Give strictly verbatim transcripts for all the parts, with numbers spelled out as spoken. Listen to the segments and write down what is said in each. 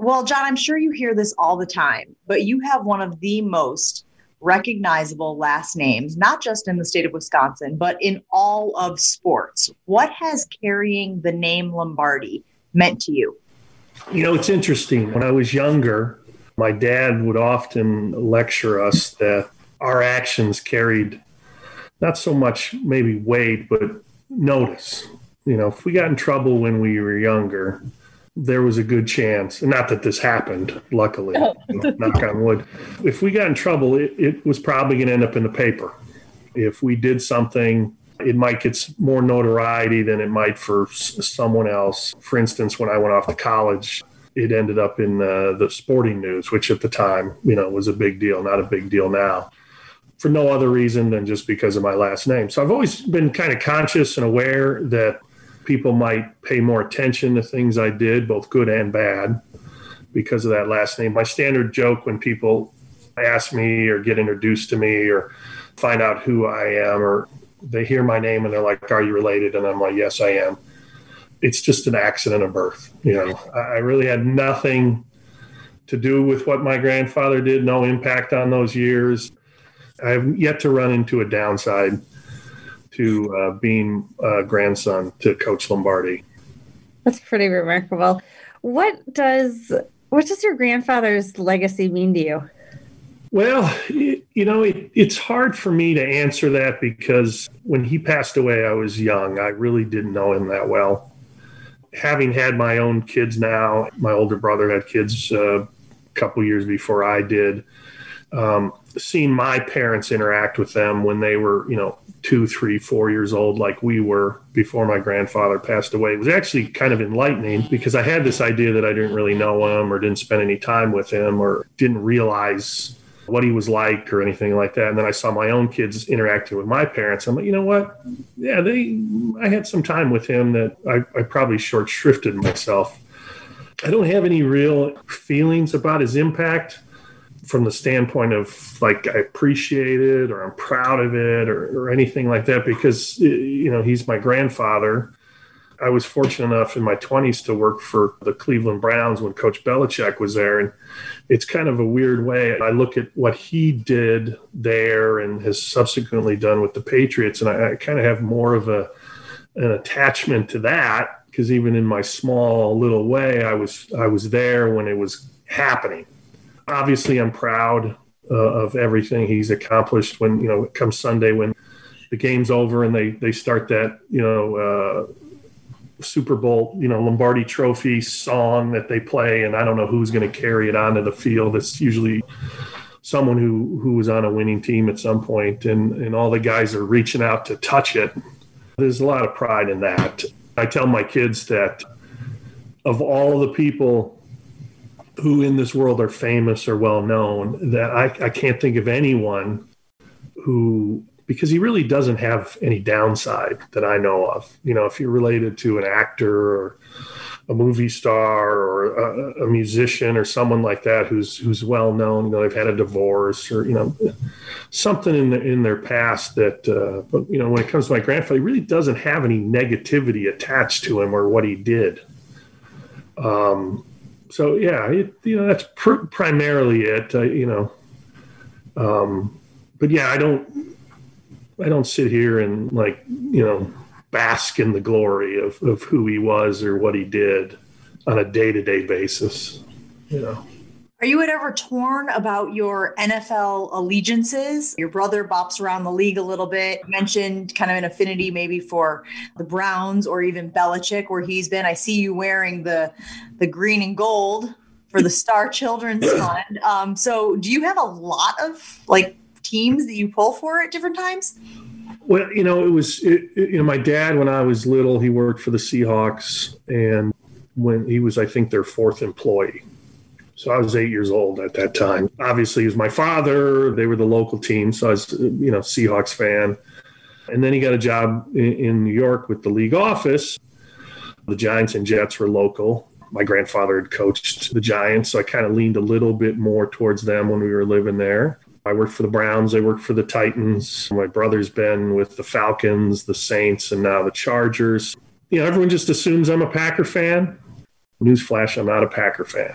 Well, John, I'm sure you hear this all the time, but you have one of the most recognizable last names, not just in the state of Wisconsin, but in all of sports. What has carrying the name Lombardi meant to you? You know, it's interesting. When I was younger, my dad would often lecture us that our actions carried not so much maybe weight, but notice. You know, if we got in trouble when we were younger, there was a good chance, and not that this happened, luckily, oh. knock on wood. If we got in trouble, it, it was probably going to end up in the paper. If we did something, it might get more notoriety than it might for s- someone else. For instance, when I went off to college, it ended up in uh, the Sporting News, which at the time, you know, was a big deal, not a big deal now, for no other reason than just because of my last name. So I've always been kind of conscious and aware that people might pay more attention to things I did, both good and bad, because of that last name. My standard joke when people ask me or get introduced to me or find out who I am, or they hear my name and they're like, "Are you related?" And I'm like, "Yes, I am." It's just an accident of birth. You know, I really had nothing to do with what my grandfather did, no impact on those years. I've yet to run into a downside to uh, being a grandson to Coach Lombardi. That's pretty remarkable. What does what does your grandfather's legacy mean to you? Well, it, you know, it, it's hard for me to answer that because when he passed away, I was young. I really didn't know him that well. Having had my own kids now, my older brother had kids uh, a couple years before I did. Um, seeing my parents interact with them when they were, you know, two, three, four years old, like we were before my grandfather passed away, it was actually kind of enlightening because I had this idea that I didn't really know him or didn't spend any time with him or didn't realize what he was like or anything like that. And then I saw my own kids interacting with my parents. I'm like, you know what? Yeah, they. I had some time with him that I, I probably short shrifted myself. I don't have any real feelings about his impact from the standpoint of like I appreciate it or I'm proud of it or, or anything like that because, you know, he's my grandfather. I was fortunate enough in my twenties to work for the Cleveland Browns when Coach Belichick was there. And it's kind of a weird way. I look at what he did there and has subsequently done with the Patriots. And I, I kind of have more of a an attachment to that because even in my small little way, I was I was there when it was happening. Obviously, I'm proud uh, of everything he's accomplished when, you know, it comes Sunday when the game's over and they, they start that, you know, uh, Super Bowl, you know, Lombardi Trophy song that they play. And I don't know who's going to carry it onto the field. It's usually someone who, who was on a winning team at some point, and, and all the guys are reaching out to touch it. There's a lot of pride in that. I tell my kids that of all the people who in this world are famous or well known, that I, I can't think of anyone who, because he really doesn't have any downside that I know of. You know, if you're related to an actor or a movie star or a, a musician or someone like that who's who's well known, you know, they've had a divorce or, you know, something in the, in their past that, uh, but, you know, when it comes to my grandfather, he really doesn't have any negativity attached to him or what he did. Um, So, yeah, it, you know, that's pr- primarily it, uh, you know. Um, but, yeah, I don't I don't sit here and, like, you know, bask in the glory of, of who he was or what he did on a day-to-day basis, you know. Are you ever torn about your N F L allegiances? Your brother bops around the league a little bit. You mentioned kind of an affinity maybe for the Browns or even Belichick, where he's been. I see you wearing the the green and gold for the Star Children's Fund. Um, so do you have a lot of like teams that you pull for at different times? Well, you know, it was, it, it, you know, my dad, when I was little, he worked for the Seahawks, and when he was, I think, their fourth employee. So I was eight years old at that time. Obviously, he was my father. They were the local team. So I was, you know, Seahawks fan. And then he got a job in, in New York with the league office. The Giants and Jets were local. My grandfather had coached the Giants, so I kind of leaned a little bit more towards them when we were living there. I worked for the Browns. I worked for the Titans. My brother's been with the Falcons, the Saints, and now the Chargers. You know, everyone just assumes I'm a Packer fan. Newsflash, I'm not a Packer fan.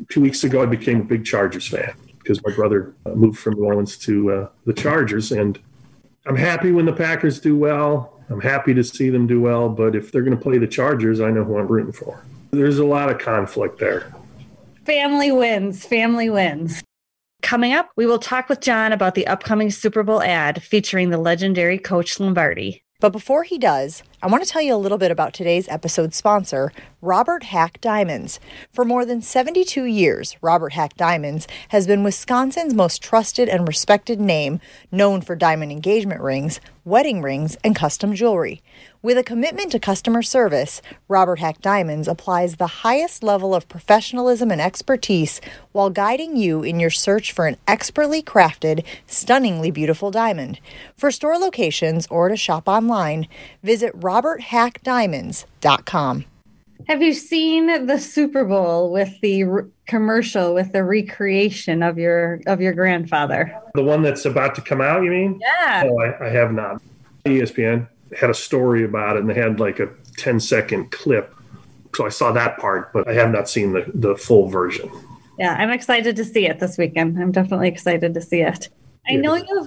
two weeks ago, I became a big Chargers fan because my brother uh, moved from New Orleans to uh, the Chargers. And I'm happy when the Packers do well. I'm happy to see them do well. But if they're going to play the Chargers, I know who I'm rooting for. There's a lot of conflict there. Family wins. Family wins. Coming up, we will talk with John about the upcoming Super Bowl ad featuring the legendary Coach Lombardi. But before he does, I want to tell you a little bit about today's episode sponsor, Robert Hack Diamonds. For more than seventy-two years, Robert Hack Diamonds has been Wisconsin's most trusted and respected name, known for diamond engagement rings, wedding rings, and custom jewelry. With a commitment to customer service, Robert Hack Diamonds applies the highest level of professionalism and expertise while guiding you in your search for an expertly crafted, stunningly beautiful diamond. For store locations or to shop online, visit robert hack diamonds dot com. Have you seen the Super Bowl with the re- commercial with the recreation of your of your grandfather? The one that's about to come out, you mean? Yeah. No, I, I have not. E S P N had a story about it, and they had like a ten second clip. So I saw that part, but I have not seen the, the full version. Yeah, I'm excited to see it this weekend. I'm definitely excited to see it. I know you've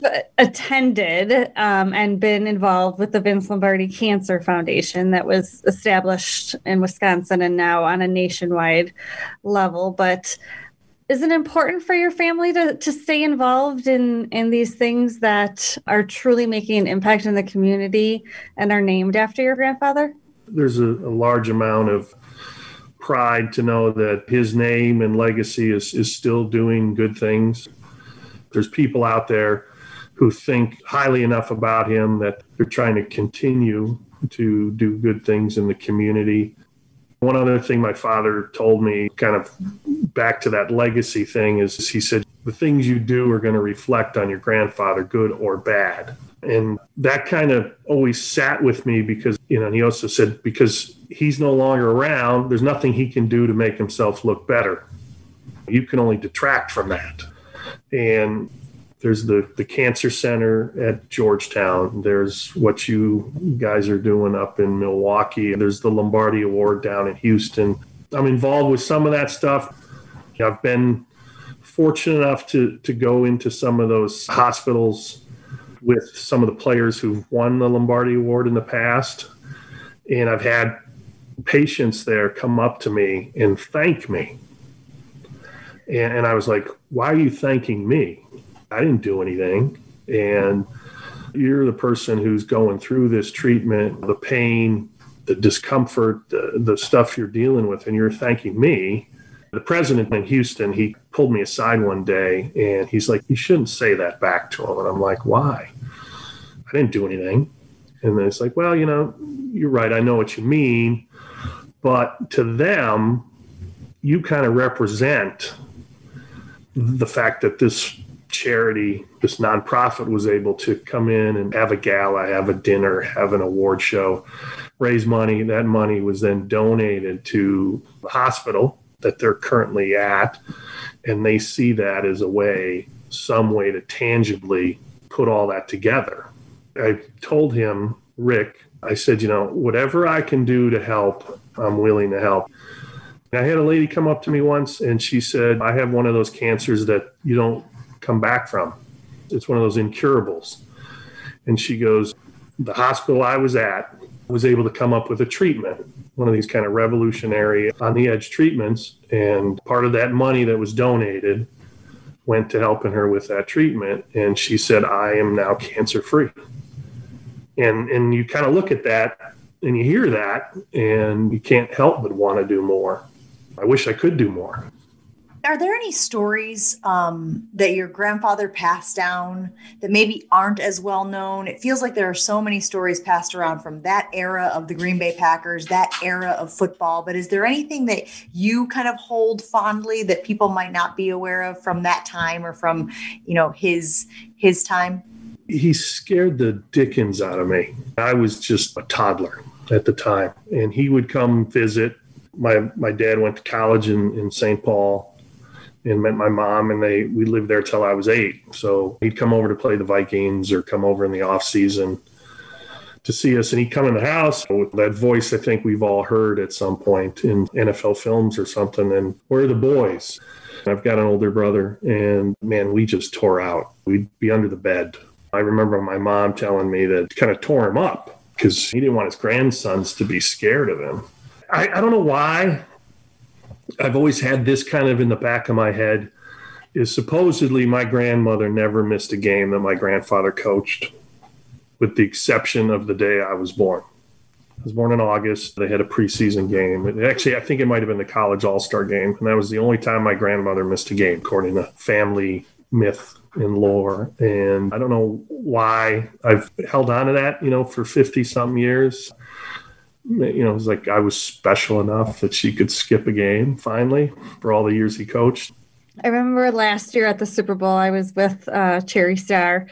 attended um, and been involved with the Vince Lombardi Cancer Foundation that was established in Wisconsin and now on a nationwide level. But is it important for your family to, to stay involved in, in these things that are truly making an impact in the community and are named after your grandfather? There's a, a large amount of pride to know that his name and legacy is, is still doing good things. There's people out there who think highly enough about him that they're trying to continue to do good things in the community. One other thing my father told me, kind of back to that legacy thing, is he said, the things you do are going to reflect on your grandfather, good or bad. And that kind of always sat with me because, you know, and he also said, because he's no longer around, there's nothing he can do to make himself look better. You can only detract from that. And there's the, the cancer center at Georgetown. There's what you guys are doing up in Milwaukee. There's the Lombardi Award down in Houston. I'm involved with some of that stuff. I've been fortunate enough to, to go into some of those hospitals with some of the players who've won the Lombardi Award in the past. And I've had patients there come up to me and thank me. And, and I was like, why are you thanking me? I didn't do anything. And you're the person who's going through this treatment, the pain, the discomfort, the, the stuff you're dealing with, and you're thanking me. The president in Houston, he pulled me aside one day and he's like, you shouldn't say that back to him. And I'm like, why? I didn't do anything. And then it's like, well, you know, you're right. I know what you mean. But to them, you kind of represent the fact that this charity, this nonprofit was able to come in and have a gala, have a dinner, have an award show, raise money. That money was then donated to the hospital that they're currently at. And they see that as a way, some way to tangibly put all that together. I told him, Rick, I said, you know, whatever I can do to help, I'm willing to help. I had a lady come up to me once and she said, I have one of those cancers that you don't come back from. It's one of those incurables. And she goes, the hospital I was at was able to come up with a treatment, one of these kind of revolutionary on the edge treatments. And part of that money that was donated went to helping her with that treatment. And she said, I am now cancer free. And, and you kind of look at that and you hear that and you can't help but want to do more. I wish I could do more. Are there any stories um, that your grandfather passed down that maybe aren't as well known? It feels like there are so many stories passed around from that era of the Green Bay Packers, that era of football. But is there anything that you kind of hold fondly that people might not be aware of from that time or from, you know, his his time? He scared the dickens out of me. I was just a toddler at the time, and he would come visit. My my dad went to college in, in Saint Paul and met my mom, and they we lived there till I was eight. So he'd come over to play the Vikings or come over in the off season. to see us, and he'd come in the house with that voice I think we've all heard at some point in N F L films or something, and where are the boys? I've got an older brother, and man, we just tore out. We'd be under the bed. I remember my mom telling me that it kind of tore him up because he didn't want his grandsons to be scared of him. I, I don't know why. I've always had this kind of in the back of my head, is supposedly my grandmother never missed a game that my grandfather coached, with the exception of the day I was born. I was born in August. They had a preseason game. Actually, I think it might have been the college all-star game, and that was the only time my grandmother missed a game, according to family myth and lore. And I don't know why I've held on to that, you know, for fifty-something years. You know, it was like I was special enough that she could skip a game, finally, for all the years he coached. I remember last year at the Super Bowl, I was with uh, Cherry Star,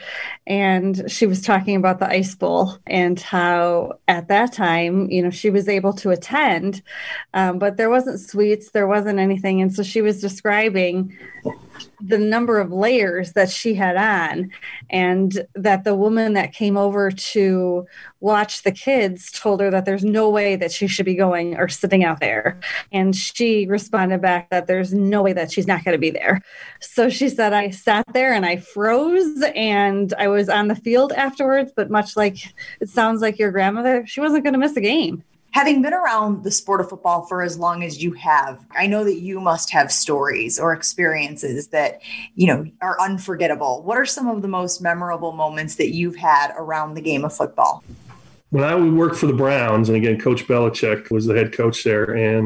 and she was talking about the Ice Bowl and how at that time, you know, she was able to attend, um, but there wasn't suites, there wasn't anything. And so she was describing the number of layers that she had on, and that the woman that came over to watch the kids told her that there's no way that she should be going or sitting out there. And she responded back that there's no way that she's not going to be there. So she said, I sat there and I froze, and I was on the field afterwards, but much like it sounds like your grandmother, she wasn't going to miss a game. Having been around the sport of football for as long as you have, I know that you must have stories or experiences that, you know, are unforgettable. What are some of the most memorable moments that you've had around the game of football? When I would work for the Browns, and again, Coach Belichick was the head coach there, and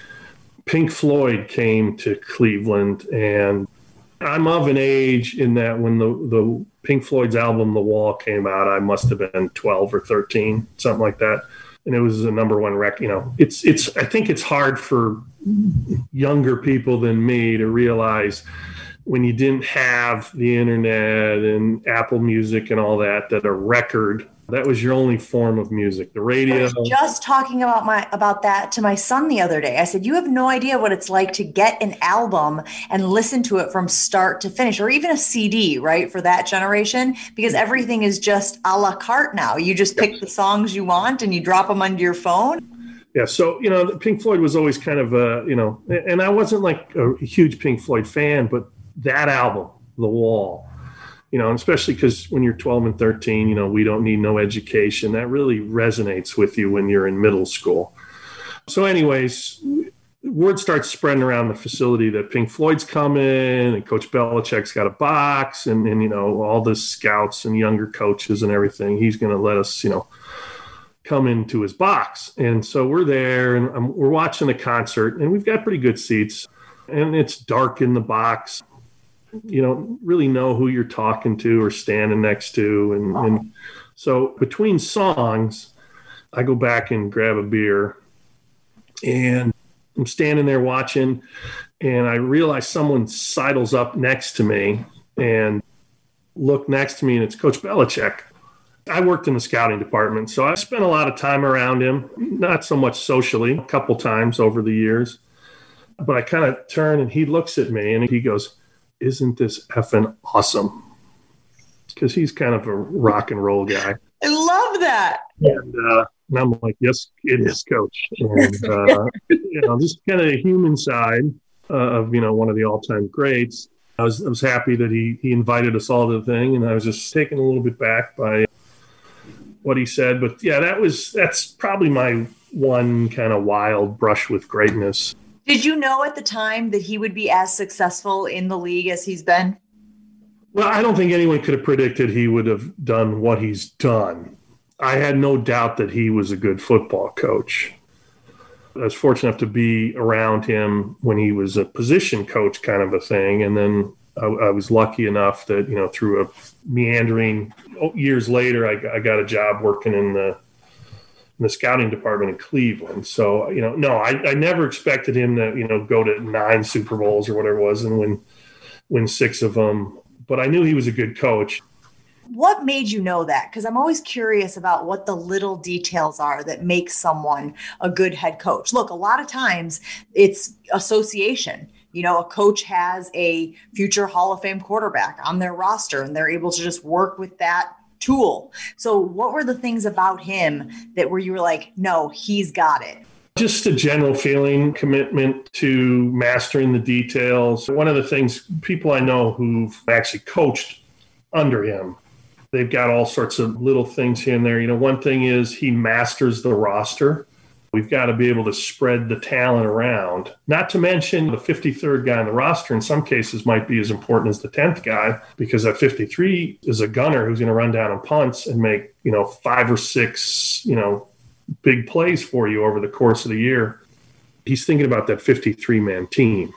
Pink Floyd came to Cleveland, and I'm of an age in that when the, the Pink Floyd's album, The Wall, came out, I must have been twelve or thirteen, something like that. And it was a number one record. You know, it's, it's, I think it's hard for younger people than me to realize when you didn't have the internet and Apple Music and all that, that a record, that was your only form of music. The radio. I was just talking about my about that to my son the other day. I said, you have no idea what it's like to get an album and listen to it from start to finish, or even a C D, right, for that generation, because everything is just a la carte now. You just pick the songs you want and you drop them onto your phone. Yeah, so, you know, Pink Floyd was always kind of, uh, you know, and I wasn't like a huge Pink Floyd fan, but that album, The Wall, you know, especially because when you're twelve and thirteen, you know, we don't need no education. That really resonates with you when you're in middle school. So anyways, word starts spreading around the facility that Pink Floyd's coming, and Coach Belichick's got a box, and, and you know, all the scouts and younger coaches and everything. He's going to let us, you know, come into his box. And so we're there, and um, we're watching the concert, and we've got pretty good seats, and it's dark in the box. You don't really know who you're talking to or standing next to. And, and so between songs, I go back and grab a beer, and I'm standing there watching, and I realize someone sidles up next to me and look next to me, and it's Coach Belichick. I worked in the scouting department, so I spent a lot of time around him, not so much socially, a couple times over the years. But I kind of turn, and he looks at me, and he goes, isn't this effing awesome? Because he's kind of a rock and roll guy. I love that. And, uh, and I'm like, yes, it is, Coach. And, uh, you know, just kind of the human side uh, of, you know, one of the all-time greats. I was I was happy that he, he invited us all to the thing, and I was just taken a little bit back by what he said. But, yeah, that was that's probably my one kind of wild brush with greatness. Did you know at the time that he would be as successful in the league as he's been? Well, I don't think anyone could have predicted he would have done what he's done. I had no doubt that he was a good football coach. I was fortunate enough to be around him when he was a position coach kind of a thing. And then I, I was lucky enough that, you know, through a meandering years later, I, I got a job working in the in the scouting department in Cleveland. So, you know, no, I, I never expected him to, you know, go to nine Super Bowls or whatever it was and win, win six of them. But I knew he was a good coach. What made you know that? Because I'm always curious about what the little details are that make someone a good head coach. Look, a lot of times it's association. You know, a coach has a future Hall of Fame quarterback on their roster, and they're able to just work with that tool. So what were the things about him that where you were like, no, he's got it? Just a general feeling, commitment to mastering the details. One of the things people I know who've actually coached under him, they've got all sorts of little things here and there. You know, one thing is he masters the roster. We've got to be able to spread the talent around. Not to mention the fifty-third guy on the roster in some cases might be as important as the tenth guy, because that fifty-three is a gunner who's going to run down on punts and make, you know, five or six, you know, big plays for you over the course of the year. He's thinking about that fifty-three man team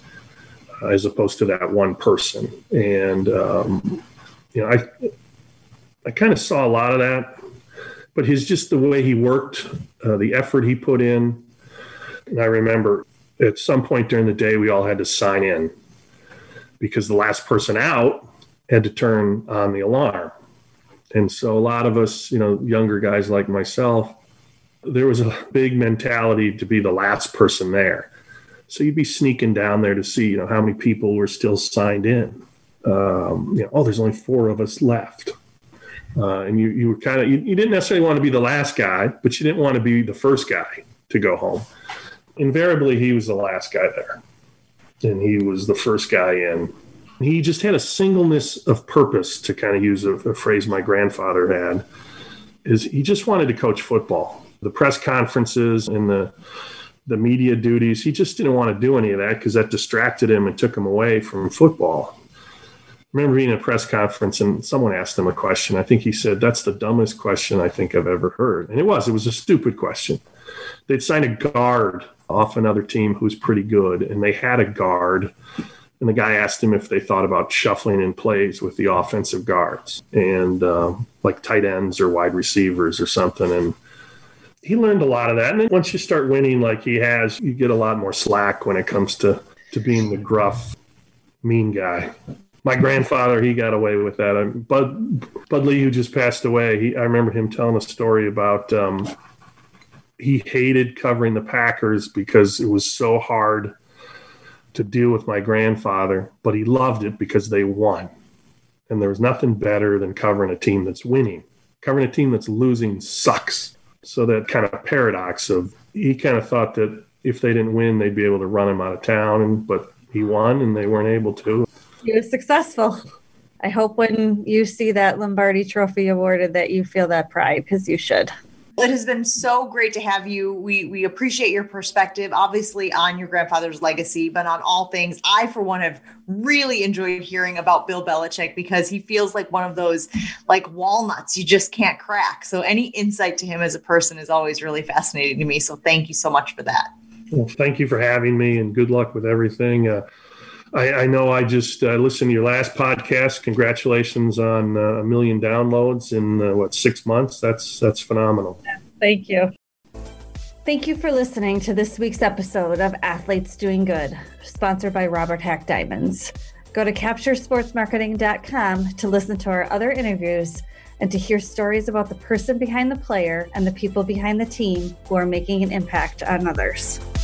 uh, as opposed to that one person. And, um, you know, I, I kind of saw a lot of that, but his, just the way he worked, uh, the effort he put in. And I remember at some point during the day, we all had to sign in because the last person out had to turn on the alarm. And so a lot of us, you know, younger guys like myself, there was a big mentality to be the last person there. So you'd be sneaking down there to see, you know, how many people were still signed in. Um, you know, oh, there's only four of us left. Uh, and you, you were kind of, you, you didn't necessarily want to be the last guy, but you didn't want to be the first guy to go home. Invariably, he was the last guy there. And he was the first guy in. He just had a singleness of purpose, to kind of use a, a phrase my grandfather had, is he just wanted to coach football. The press conferences and the the media duties, he just didn't want to do any of that because that distracted him and took him away from football. I remember being in a press conference and someone asked him a question. I think he said, that's the dumbest question I think I've ever heard. And it was. It was a stupid question. They'd signed a guard off another team who was pretty good, and they had a guard. And the guy asked him if they thought about shuffling in plays with the offensive guards and um, like tight ends or wide receivers or something. And he learned a lot of that. And then once you start winning like he has, you get a lot more slack when it comes to, to being the gruff, mean guy. My grandfather, he got away with that. I, Bud, Bud Lee, who just passed away, he, I remember him telling a story about um, he hated covering the Packers because it was so hard to deal with my grandfather, but he loved it because they won. And there was nothing better than covering a team that's winning. Covering a team that's losing sucks. So that kind of paradox of, he kind of thought that if they didn't win, they'd be able to run him out of town, and but he won and they weren't able to. He was successful. I hope when you see that Lombardi Trophy awarded that you feel that pride, because you should. It has been so great to have you. We we appreciate your perspective, obviously, on your grandfather's legacy, but on all things. I, for one, have really enjoyed hearing about Bill Belichick because he feels like one of those like walnuts you just can't crack. So any insight to him as a person is always really fascinating to me. So thank you so much for that. Well, thank you for having me, and good luck with everything. Uh, I, I know I just uh, listened to your last podcast. Congratulations on uh, a million downloads in, uh, what, six months? That's that's phenomenal. Thank you. Thank you for listening to this week's episode of Athletes Doing Good, sponsored by Robert Hack Diamonds. Go to capture sports marketing dot com to listen to our other interviews and to hear stories about the person behind the player and the people behind the team who are making an impact on others.